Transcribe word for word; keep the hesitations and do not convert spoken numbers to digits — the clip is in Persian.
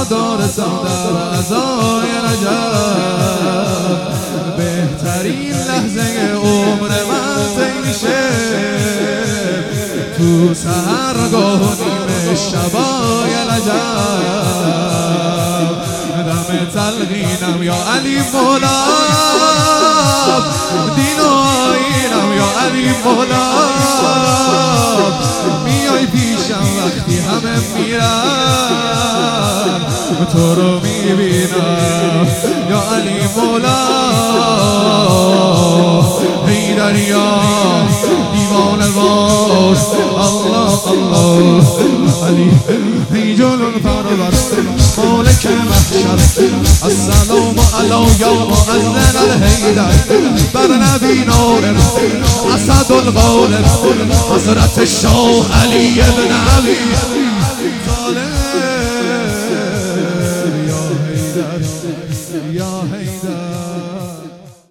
دارستم در عزای رجب بهترین لحظه عمر من طی میشه تو سحرگاه و نیمه شبای رجب دم تلقینم یا علی مولا دین و آیینم یا علی مولا میای پیشم وقتی همه میرن تو رو میبینم یا علی مولا حیدریا دیوان باز الله الله علی ای جلال پرور مالک محشر السلام علی یا مؤذن الحیدر بر نبی نور اسد الغالب حضرت شاه علی ابن علی طالب یا حیدر یا حیدر